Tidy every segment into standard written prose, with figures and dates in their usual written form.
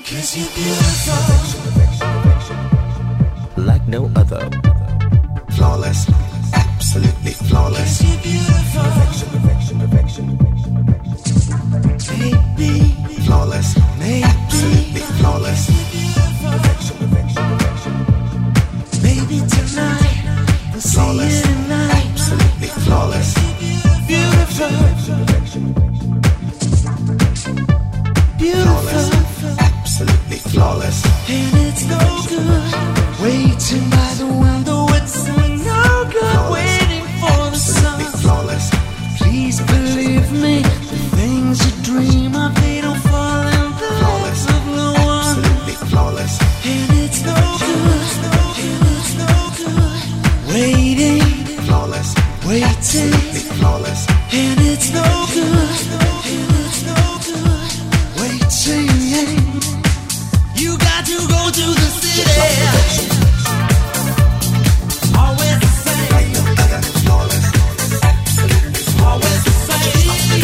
'Cause you're beautiful like no other. Flawless, absolutely flawless. 'Cause you're beautiful baby Flawless, absolutely flawless. Maybe tonight we'll see Flawless, you tonight. absolutely flawless. Beautiful Flawless, absolutely flawless. and it's no good waiting by the window. It's no good waiting for the sun. Absolutely flawless. Please believe me, the things you dream of, they don't fall in the Flawless, hands of no one. absolutely flawless. And it's no good, and it's no good waiting, Flawless, waiting. absolutely flawless. And it's no good, and it's no good waiting. You got to go to the city. Always the same, Like no other, flawless. Absolutely always the same.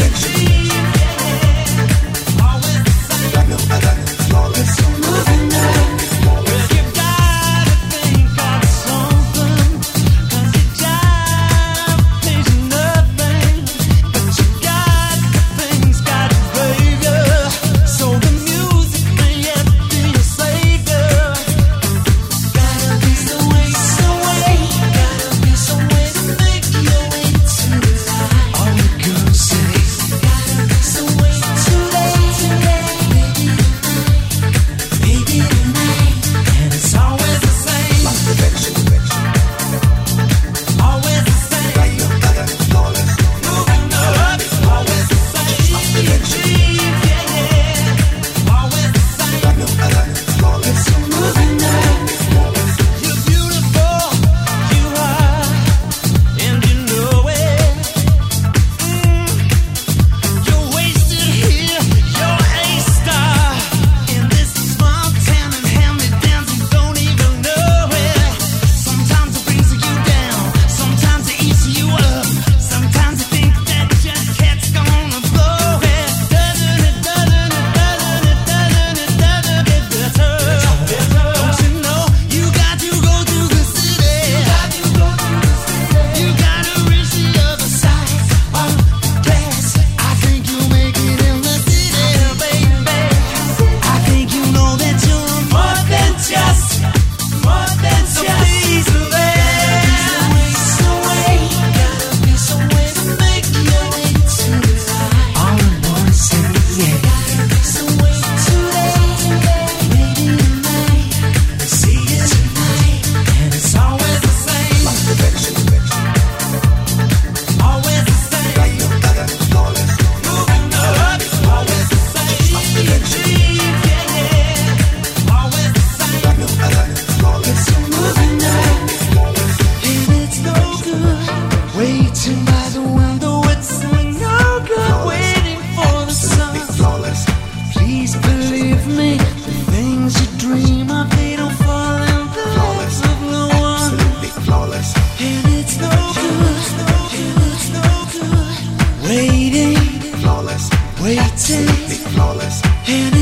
Always the same. like no other, flawless. Moving on. Well, you gotta think of something, 'cause your job pays you nothing, but you got the things, got it, baby. So the music may yet be your savior. Gotta be some way, gotta be some way to make your way to the light. All the girls say, gotta be some way baby tonight, and it's always the same, Perfection, always the same. like no other, flawless. Moving up, always the same. Yeah, always the same. Like no other, flawless. Moving up, you're beautiful, you are, and you know it. You're wasted here, you're a star in this small town and hand-me-downs, you don't even know it. Sometimes it brings you down, sometimes it eats you up, sometimes you think that your cat's gonna blow it. Doesn't it get better? Don't you know you got to go to the city? You gotta reach the other side of the glass. I think you'll make it in the city, baby. I think you know that you're more than just a piece of it. Gotta be some way to make your way to the light. All the boys say, yeah. Gotta be some way to maybe tonight. We see you tonight, and it's always the same. Perfection, Always the same. like no other, flawless. Moving up, always the same. Yeah, always the same. Like no other, flawless. Moving up, and it's no good waiting by the window. It's no good waiting for the sun. Flawless, Please believe me, the things you dream of, they don't fall in the hands of no one. absolutely flawless. And it's no good, and it's no good waiting, Flawless, waiting. flawless. And